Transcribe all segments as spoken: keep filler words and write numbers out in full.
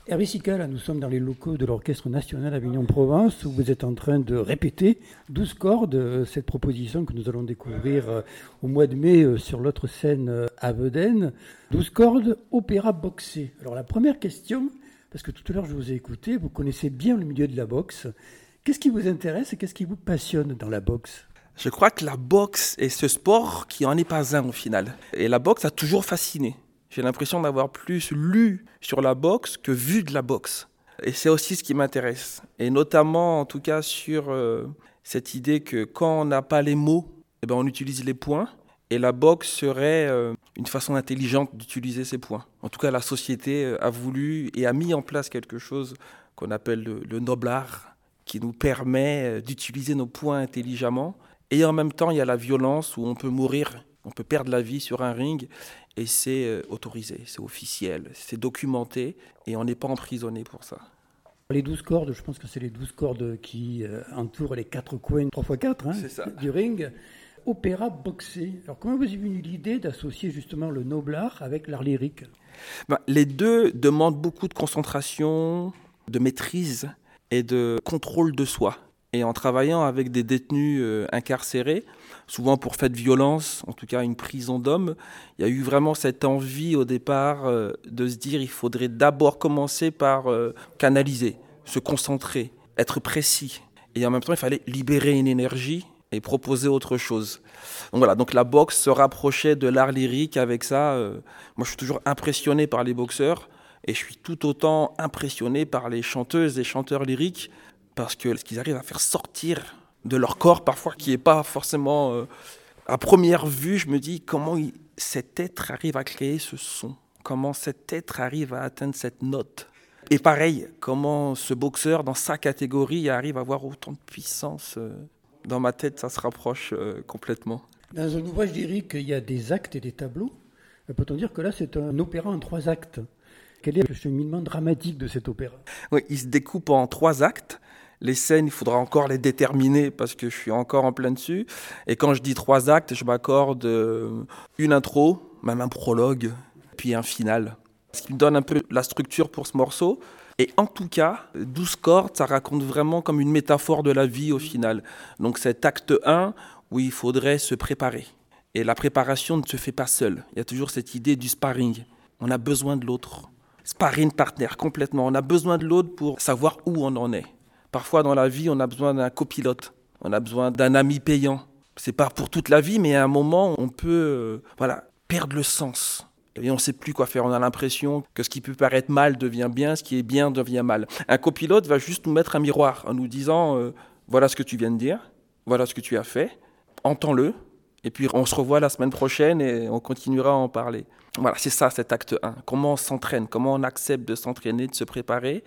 Hervé Sica, là, nous sommes dans les locaux de l'Orchestre National Avignon-Provence où vous êtes en train de répéter douze cordes, euh, cette proposition que nous allons découvrir euh, au mois de mai euh, sur l'autre scène euh, à Vedène. douze cordes, opéra boxé. Alors la première question, parce que tout à l'heure je vous ai écouté, vous connaissez bien le milieu de la boxe. Qu'est-ce qui vous intéresse et qu'est-ce qui vous passionne dans la boxe ? Je crois que la boxe est ce sport qui en est pas un au final. Et la boxe a toujours fasciné. J'ai l'impression d'avoir plus lu sur la boxe que vu de la boxe. Et c'est aussi ce qui m'intéresse. Et notamment, en tout cas, sur euh, cette idée que quand on n'a pas les mots, eh ben, on utilise les points. Et la boxe serait euh, une façon intelligente d'utiliser ces points. En tout cas, la société a voulu et a mis en place quelque chose qu'on appelle le, le noble art, qui nous permet d'utiliser nos points intelligemment. Et en même temps, il y a la violence où on peut mourir, on peut perdre la vie sur un ring. Et c'est autorisé, c'est officiel, c'est documenté et on n'est pas emprisonné pour ça. Les douze cordes, je pense que c'est les douze cordes qui euh, entourent les quatre coins trois fois quatre hein, du ring. Opéra boxé. Alors comment vous est venue l'idée d'associer justement le noble art avec l'art lyrique ? Ben, les deux demandent beaucoup de concentration, de maîtrise et de contrôle de soi. Et en travaillant avec des détenus euh, incarcérés, souvent pour fait de violence, en tout cas une prison d'hommes, il y a eu vraiment cette envie au départ euh, de se dire il faudrait d'abord commencer par euh, canaliser, se concentrer, être précis. Et en même temps, il fallait libérer une énergie et proposer autre chose. Donc voilà, donc la boxe se rapprochait de l'art lyrique avec ça. Euh, moi, je suis toujours impressionné par les boxeurs et je suis tout autant impressionné par les chanteuses et chanteurs lyriques parce que ce qu'ils arrivent à faire sortir de leur corps, parfois qui n'est pas forcément... Euh, à première vue, je me dis comment il, cet être arrive à créer ce son, comment cet être arrive à atteindre cette note. Et pareil, comment ce boxeur, dans sa catégorie, arrive à avoir autant de puissance. Euh, dans ma tête, ça se rapproche euh, complètement. Dans un ouvrage lyrique, il y a des actes et des tableaux. Peut-on dire que là, c'est un opéra en trois actes ? Quel est le cheminement dramatique de cet opéra ? Oui, il se découpe en trois actes. Les scènes, il faudra encore les déterminer parce que je suis encore en plein dessus. Et quand je dis trois actes, je m'accorde une intro, même un prologue, puis un final. Ce qui me donne un peu la structure pour ce morceau. Et en tout cas, douze cordes, ça raconte vraiment comme une métaphore de la vie au final. Donc cet acte un où il faudrait se préparer. Et la préparation ne se fait pas seule. Il y a toujours cette idée du sparring. On a besoin de l'autre. Sparring partner, complètement. On a besoin de l'autre pour savoir où on en est. Parfois, dans la vie, on a besoin d'un copilote. On a besoin d'un ami payant. C'est pas pour toute la vie, mais à un moment, on peut euh, voilà, perdre le sens. Et on ne sait plus quoi faire. On a l'impression que ce qui peut paraître mal devient bien, ce qui est bien devient mal. Un copilote va juste nous mettre un miroir en nous disant euh, voilà ce que tu viens de dire, voilà ce que tu as fait, entends-le, et puis on se revoit la semaine prochaine et on continuera à en parler. Voilà, c'est ça cet acte un. Comment on s'entraîne, comment on accepte de s'entraîner, de se préparer.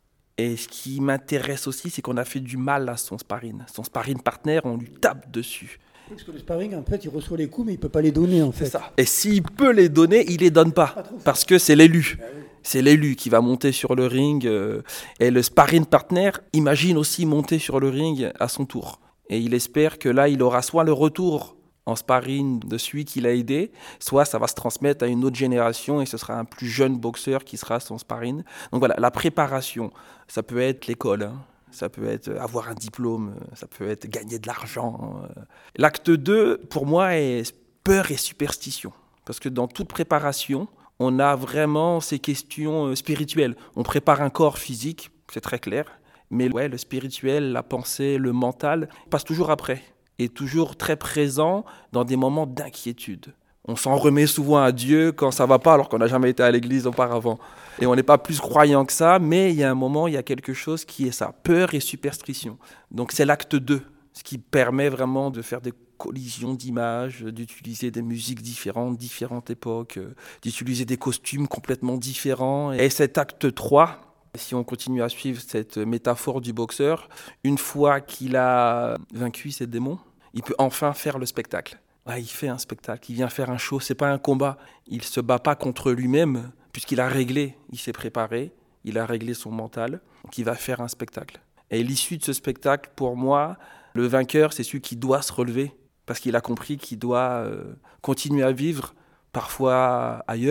Et ce qui m'intéresse aussi, c'est qu'on a fait du mal à son sparring. Son sparring partner, on lui tape dessus. Parce que le sparring, en fait, il reçoit les coups, mais il ne peut pas les donner, en fait. C'est ça. Et s'il peut les donner, il ne les donne pas. Parce que c'est l'élu. C'est l'élu qui va monter sur le ring. Et le sparring partner imagine aussi monter sur le ring à son tour. Et il espère que là, il aura soit le retour en sparring de celui qui l'a aidé, soit ça va se transmettre à une autre génération et ce sera un plus jeune boxeur qui sera son sparring. Donc voilà, la préparation, ça peut être l'école, hein. Ça peut être avoir un diplôme, ça peut être gagner de l'argent. L'acte deux, pour moi, est peur et superstition. Parce que dans toute préparation, on a vraiment ces questions spirituelles. On prépare un corps physique, c'est très clair, mais ouais, le spirituel, la pensée, le mental passe toujours après. Est toujours très présent dans des moments d'inquiétude. On s'en remet souvent à Dieu quand ça ne va pas, alors qu'on n'a jamais été à l'église auparavant. Et on n'est pas plus croyant que ça, mais il y a un moment, il y a quelque chose qui est ça, peur et superstition. Donc c'est l'acte deux, ce qui permet vraiment de faire des collisions d'images, d'utiliser des musiques différentes, différentes époques, d'utiliser des costumes complètement différents. Et cet acte trois, si on continue à suivre cette métaphore du boxeur, une fois qu'il a vaincu ses démons, il peut enfin faire le spectacle. Ouais, il fait un spectacle, il vient faire un show, c'est pas un combat. Il ne se bat pas contre lui-même, puisqu'il a réglé, il s'est préparé, il a réglé son mental, donc il va faire un spectacle. Et l'issue de ce spectacle, pour moi, le vainqueur, c'est celui qui doit se relever, parce qu'il a compris qu'il doit euh, continuer à vivre, parfois ailleurs,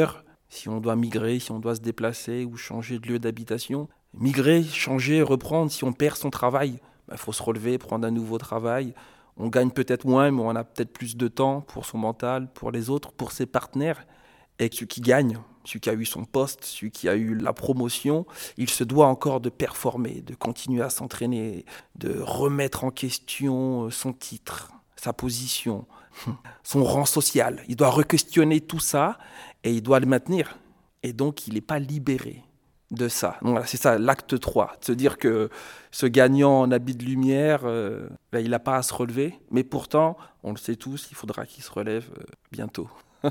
Si on doit migrer, si on doit se déplacer ou changer de lieu d'habitation, migrer, changer, reprendre, si on perd son travail, il faut se relever, prendre un nouveau travail. On gagne peut-être moins, mais on a peut-être plus de temps pour son mental, pour les autres, pour ses partenaires. Et celui qui gagne, celui qui a eu son poste, celui qui a eu la promotion, il se doit encore de performer, de continuer à s'entraîner, de remettre en question son titre, sa position, son rang social. Il doit re-questionner tout ça et il doit le maintenir. Et donc, il n'est pas libéré de ça. Donc, voilà, c'est ça, l'acte trois. De se dire que ce gagnant en habit de lumière, euh, ben, il n'a pas à se relever. Mais pourtant, on le sait tous, il faudra qu'il se relève euh, bientôt.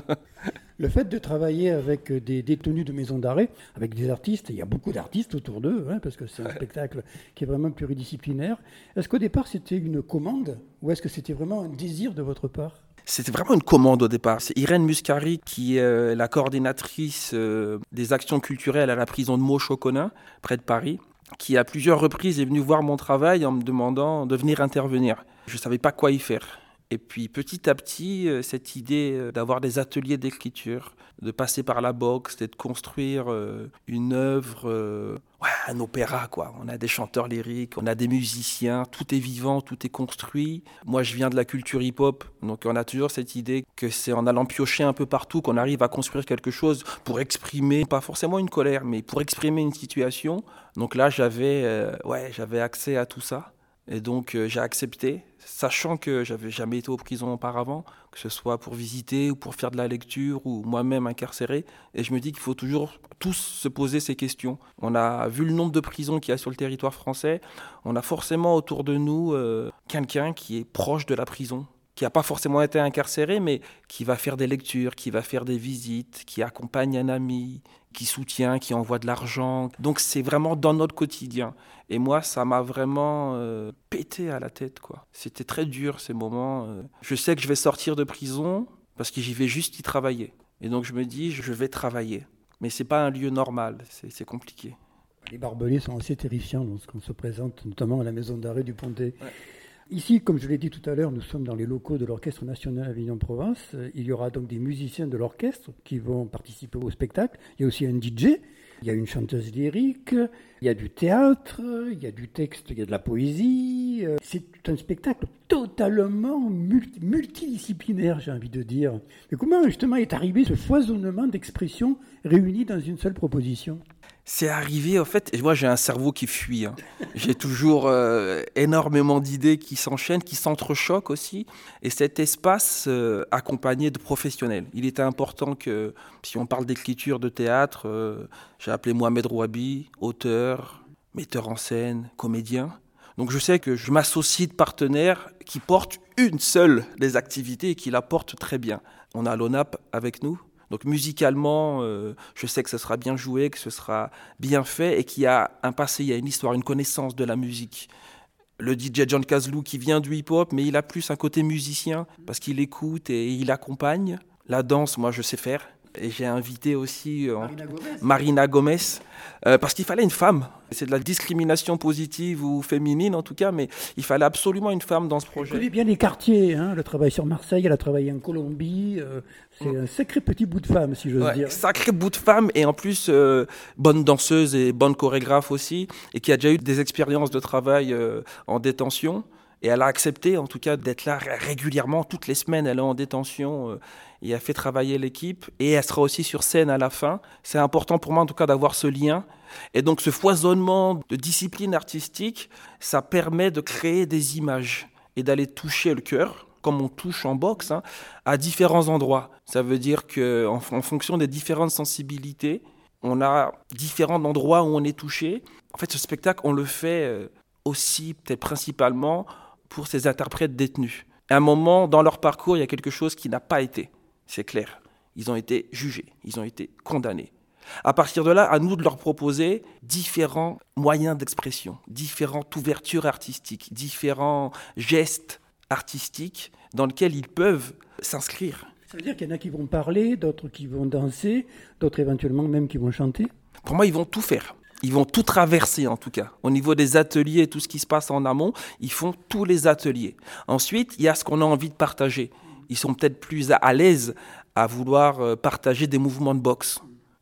Le fait de travailler avec des détenus de maison d'arrêt, avec des artistes, il y a beaucoup d'artistes autour d'eux, hein, parce que c'est un spectacle qui est vraiment pluridisciplinaire. Est-ce qu'au départ, c'était une commande ou est-ce que c'était vraiment un désir de votre part ? C'était vraiment une commande au départ. C'est Irène Muscari qui est euh, la coordinatrice euh, des actions culturelles à la prison de Meaux-Choconin, près de Paris, qui à plusieurs reprises est venue voir mon travail en me demandant de venir intervenir. Je ne savais pas quoi y faire. Et puis petit à petit, euh, cette idée euh, d'avoir des ateliers d'écriture, de passer par la boxe, de construire euh, une œuvre, euh, ouais, un opéra quoi. On a des chanteurs lyriques, on a des musiciens, tout est vivant, tout est construit. Moi je viens de la culture hip-hop, donc on a toujours cette idée que c'est en allant piocher un peu partout qu'on arrive à construire quelque chose pour exprimer, pas forcément une colère, mais pour exprimer une situation. Donc là j'avais, euh, ouais, j'avais accès à tout ça. Et donc euh, j'ai accepté, sachant que j'avais jamais été en prison auparavant, que ce soit pour visiter ou pour faire de la lecture ou moi-même incarcéré. Et je me dis qu'il faut toujours tous se poser ces questions. On a vu le nombre de prisons qu'il y a sur le territoire français. On a forcément autour de nous euh, quelqu'un qui est proche de la prison, qui n'a pas forcément été incarcéré, mais qui va faire des lectures, qui va faire des visites, qui accompagne un ami, qui soutient, qui envoie de l'argent. Donc c'est vraiment dans notre quotidien. Et moi, ça m'a vraiment euh, pété à la tête, quoi. C'était très dur, ces moments. Euh. Je sais que je vais sortir de prison parce que j'y vais juste y travailler. Et donc je me dis, je vais travailler. Mais c'est pas un lieu normal, c'est, c'est compliqué. Les barbelés sont assez terrifiants lorsqu'on se présente, notamment à la maison d'arrêt du Pontet. Ouais. Ici, comme je l'ai dit tout à l'heure, nous sommes dans les locaux de l'Orchestre National Avignon-Provence. Il y aura donc des musiciens de l'orchestre qui vont participer au spectacle. Il y a aussi un D J, il y a une chanteuse lyrique, il y a du théâtre, il y a du texte, il y a de la poésie. C'est un spectacle totalement multi- multidisciplinaire, j'ai envie de dire. Mais comment justement est arrivé ce foisonnement d'expressions réunies dans une seule proposition ? C'est arrivé, en fait, et moi j'ai un cerveau qui fuit. Hein. J'ai toujours euh, énormément d'idées qui s'enchaînent, qui s'entrechoquent aussi. Et cet espace euh, accompagné de professionnels. Il était important que, si on parle d'écriture, de théâtre, euh, j'ai appelé Mohamed Rouabi, auteur, metteur en scène, comédien. Donc je sais que je m'associe de partenaires qui portent une seule des activités et qui la portent très bien. On a l'O N A P avec nous. Donc musicalement, euh, je sais que ce sera bien joué, que ce sera bien fait et qu'il y a un passé, il y a une histoire, une connaissance de la musique. Le D J John Kazlou qui vient du hip-hop, mais il a plus un côté musicien parce qu'il écoute et il accompagne. La danse, moi je sais faire. Et j'ai invité aussi euh, Marina Gomez, Marina Gomez euh, parce qu'il fallait une femme. C'est de la discrimination positive ou féminine en tout cas, mais il fallait absolument une femme dans ce projet. Je connais bien les quartiers, hein, elle a travaillé sur Marseille, elle a travaillé en Colombie. Euh, c'est mmh. un sacré petit bout de femme, si j'ose ouais, dire. Sacré bout de femme et en plus euh, bonne danseuse et bonne chorégraphe aussi, et qui a déjà eu des expériences de travail euh, en détention. Et elle a accepté, en tout cas, d'être là régulièrement. Toutes les semaines, elle est en détention euh, et a fait travailler l'équipe. Et elle sera aussi sur scène à la fin. C'est important pour moi, en tout cas, d'avoir ce lien. Et donc, ce foisonnement de disciplines artistiques, ça permet de créer des images et d'aller toucher le cœur, comme on touche en boxe, hein, à différents endroits. Ça veut dire qu'en en fonction des différentes sensibilités, on a différents endroits où on est touché. En fait, ce spectacle, on le fait euh, aussi, peut-être principalement, pour ces interprètes détenus. À un moment, dans leur parcours, il y a quelque chose qui n'a pas été, c'est clair. Ils ont été jugés, ils ont été condamnés. À partir de là, à nous de leur proposer différents moyens d'expression, différentes ouvertures artistiques, différents gestes artistiques dans lesquels ils peuvent s'inscrire. Ça veut dire qu'il y en a qui vont parler, d'autres qui vont danser, d'autres éventuellement même qui vont chanter ? Pour moi, ils vont tout faire. Ils vont tout traverser en tout cas. Au niveau des ateliers, tout ce qui se passe en amont, ils font tous les ateliers. Ensuite, il y a ce qu'on a envie de partager. Ils sont peut-être plus à l'aise à vouloir partager des mouvements de boxe.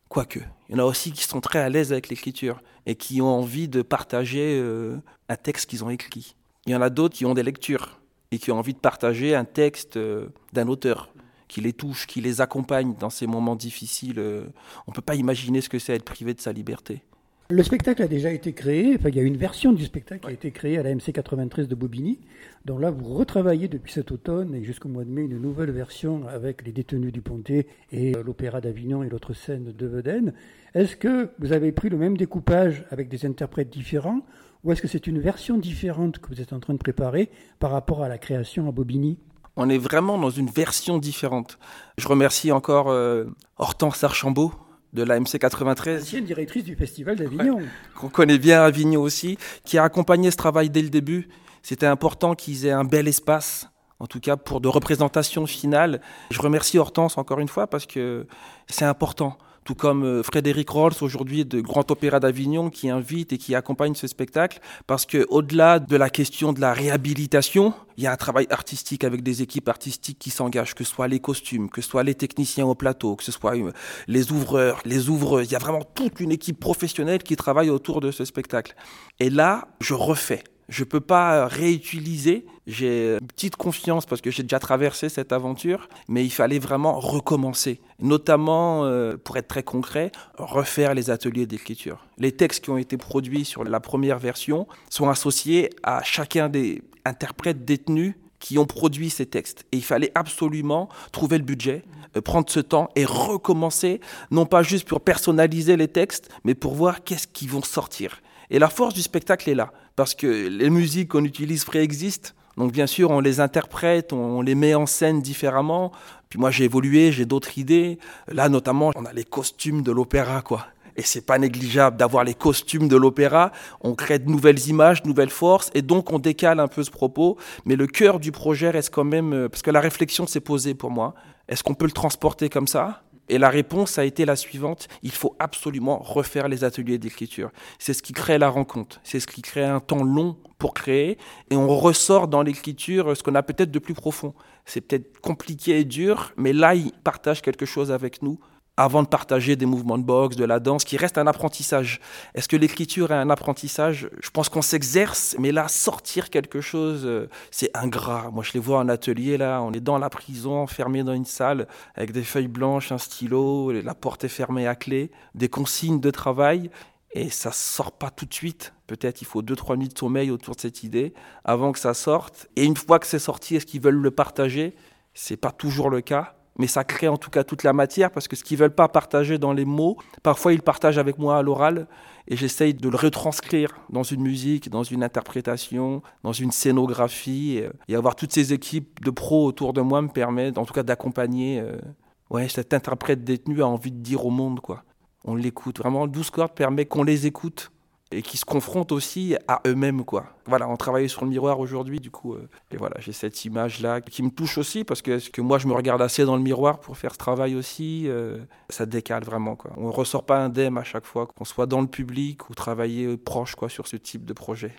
Quoique, il y en a aussi qui sont très à l'aise avec l'écriture et qui ont envie de partager euh, un texte qu'ils ont écrit. Il y en a d'autres qui ont des lectures et qui ont envie de partager un texte euh, d'un auteur qui les touche, qui les accompagne dans ces moments difficiles. Euh, on ne peut pas imaginer ce que c'est être privé de sa liberté. Le spectacle a déjà été créé, enfin, il y a une version du spectacle qui a été créée à la M C quatre-vingt-treize de Bobigny. Donc là, vous retravaillez depuis cet automne et jusqu'au mois de mai une nouvelle version avec les Détenus du Pontet et l'Opéra d'Avignon et l'autre scène de Vedène. Est-ce que vous avez pris le même découpage avec des interprètes différents ou est-ce que c'est une version différente que vous êtes en train de préparer par rapport à la création à Bobigny ? On est vraiment dans une version différente. Je remercie encore euh, Hortense Archambault de la M C quatre-vingt-treize. Ancienne directrice du Festival d'Avignon. Ouais, qu'on connaît bien à Avignon aussi, qui a accompagné ce travail dès le début. C'était important qu'ils aient un bel espace, en tout cas pour de représentation finale. Je remercie Hortense encore une fois parce que c'est important. Tout comme Frédéric Rolls aujourd'hui de Grand Opéra d'Avignon qui invite et qui accompagne ce spectacle parce qu'au-delà de la question de la réhabilitation, il y a un travail artistique avec des équipes artistiques qui s'engagent, que ce soit les costumes, que ce soit les techniciens au plateau, que ce soit les ouvreurs, les ouvreuses. Il y a vraiment toute une équipe professionnelle qui travaille autour de ce spectacle. Et là, je refais. Je ne peux pas réutiliser, j'ai une petite confiance parce que j'ai déjà traversé cette aventure, mais il fallait vraiment recommencer. Notamment, euh, pour être très concret, refaire les ateliers d'écriture. Les textes qui ont été produits sur la première version sont associés à chacun des interprètes détenus qui ont produit ces textes. Et il fallait absolument trouver le budget, euh, prendre ce temps et recommencer, non pas juste pour personnaliser les textes, mais pour voir qu'est-ce qui vont sortir. Et la force du spectacle est là, parce que les musiques qu'on utilise préexistent. Donc bien sûr, on les interprète, on les met en scène différemment. Puis moi, j'ai évolué, j'ai d'autres idées. Là, notamment, on a les costumes de l'opéra, quoi. Et c'est pas négligeable d'avoir les costumes de l'opéra. On crée de nouvelles images, de nouvelles forces, et donc on décale un peu ce propos. Mais le cœur du projet reste quand même... Parce que la réflexion s'est posée pour moi. Est-ce qu'on peut le transporter comme ça ? Et la réponse a été la suivante, il faut absolument refaire les ateliers d'écriture. C'est ce qui crée la rencontre, c'est ce qui crée un temps long pour créer, et on ressort dans l'écriture ce qu'on a peut-être de plus profond. C'est peut-être compliqué et dur, mais là, il partage quelque chose avec nous, avant de partager des mouvements de boxe, de la danse, qui reste un apprentissage. Est-ce que l'écriture est un apprentissage ? Je pense qu'on s'exerce, mais là, sortir quelque chose, c'est ingrat. Moi, je les vois en atelier, là, on est dans la prison, enfermé dans une salle, avec des feuilles blanches, un stylo, la porte est fermée à clé, des consignes de travail, et ça sort pas tout de suite. Peut-être il faut deux, trois nuits de sommeil autour de cette idée, avant que ça sorte. Et une fois que c'est sorti, est-ce qu'ils veulent le partager ? C'est pas toujours le cas. Mais ça crée en tout cas toute la matière, parce que ce qu'ils ne veulent pas partager dans les mots, parfois ils le partagent avec moi à l'oral, et j'essaye de le retranscrire dans une musique, dans une interprétation, dans une scénographie, et avoir toutes ces équipes de pros autour de moi me permet en tout cas d'accompagner euh, ouais, cet interprète détenu a envie de dire au monde, quoi. On l'écoute, vraiment, douze cordes permet qu'on les écoute, et qui se confrontent aussi à eux-mêmes, quoi. Voilà, on travaille sur le miroir aujourd'hui, du coup, euh, et voilà, j'ai cette image-là qui me touche aussi, parce que, parce que moi, je me regarde assez dans le miroir pour faire ce travail aussi, euh, ça décale vraiment, quoi. On ne ressort pas indemne à chaque fois, qu'on soit dans le public ou travailler proche, quoi, sur ce type de projet.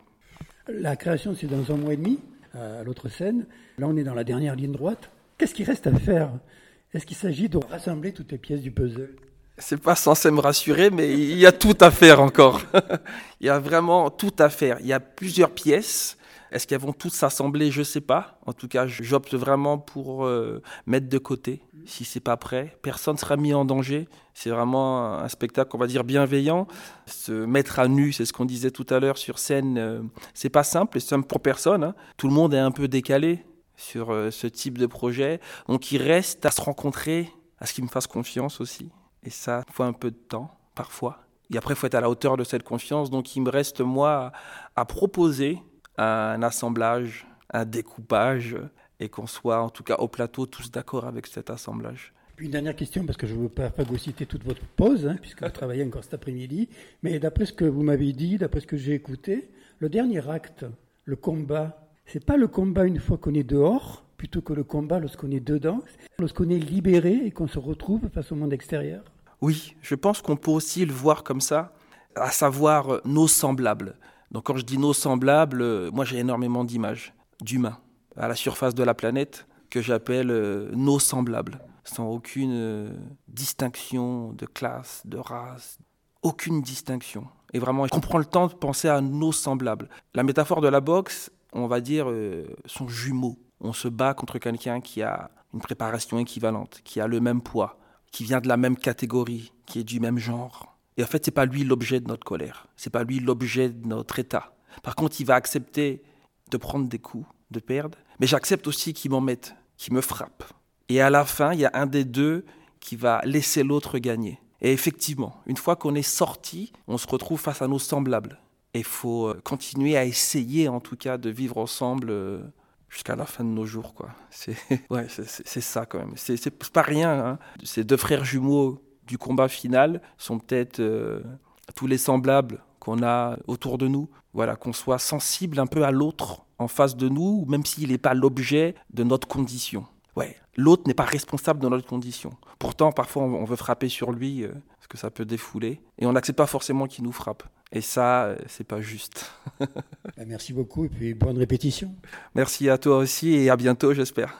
La création, c'est dans un mois et demi, à l'autre scène. Là, on est dans la dernière ligne droite. Qu'est-ce qu'il reste à faire ? Est-ce qu'il s'agit de rassembler toutes les pièces du puzzle ? C'est pas censé me rassurer, mais il y a tout à faire encore. Il y a vraiment tout à faire. Il y a plusieurs pièces. Est-ce qu'elles vont toutes s'assembler ? Je sais pas. En tout cas, j'opte vraiment pour euh, mettre de côté. Si c'est pas prêt, personne sera mis en danger. C'est vraiment un spectacle, on va dire, bienveillant. Se mettre à nu, c'est ce qu'on disait tout à l'heure sur scène. Euh, c'est pas simple, c'est simple pour personne. Hein. Tout le monde est un peu décalé sur euh, ce type de projet. Donc, il reste à se rencontrer, à ce qu'ils me fassent confiance aussi. Et ça, il faut un peu de temps, parfois. Et après, il faut être à la hauteur de cette confiance. Donc, il me reste, moi, à proposer un assemblage, un découpage, et qu'on soit, en tout cas, au plateau, tous d'accord avec cet assemblage. Puis une dernière question, parce que je ne veux pas phagocyter toute votre pause, hein, puisque vous travaillez encore cet après-midi. Mais d'après ce que vous m'avez dit, d'après ce que j'ai écouté, le dernier acte, le combat, c'est pas le combat une fois qu'on est dehors, plutôt que le combat lorsqu'on est dedans, lorsqu'on est libéré et qu'on se retrouve face au monde extérieur. Oui, je pense qu'on peut aussi le voir comme ça, à savoir nos semblables. Donc quand je dis nos semblables, moi j'ai énormément d'images d'humains à la surface de la planète que j'appelle nos semblables. sans aucune euh, distinction de classe, de race, aucune distinction. Et vraiment, on prend le temps de penser à nos semblables. La métaphore de la boxe, on va dire, euh, sont jumeaux. On se bat contre quelqu'un qui a une préparation équivalente, qui a le même poids, qui vient de la même catégorie, qui est du même genre. Et en fait, c'est pas lui l'objet de notre colère. C'est pas lui l'objet de notre état. Par contre, il va accepter de prendre des coups, de perdre. Mais j'accepte aussi qu'il m'en mette, qu'il me frappe. Et à la fin, il y a un des deux qui va laisser l'autre gagner. Et effectivement, une fois qu'on est sorti, on se retrouve face à nos semblables. Et il faut continuer à essayer, en tout cas, de vivre ensemble euh, jusqu'à la fin de nos jours, quoi. C'est, ouais, c'est, c'est, c'est ça, quand même. C'est, c'est pas rien, hein. Ces deux frères jumeaux du combat final sont peut-être euh, tous les semblables qu'on a autour de nous. Voilà, qu'on soit sensible un peu à l'autre en face de nous, même s'il n'est pas l'objet de notre condition. Ouais, l'autre n'est pas responsable de notre condition. Pourtant, parfois, on veut frapper sur lui, euh, parce que ça peut défouler. Et on n'accepte pas forcément qu'il nous frappe. Et ça, euh, c'est pas juste. Merci beaucoup et puis bonne répétition. Merci à toi aussi et à bientôt, j'espère.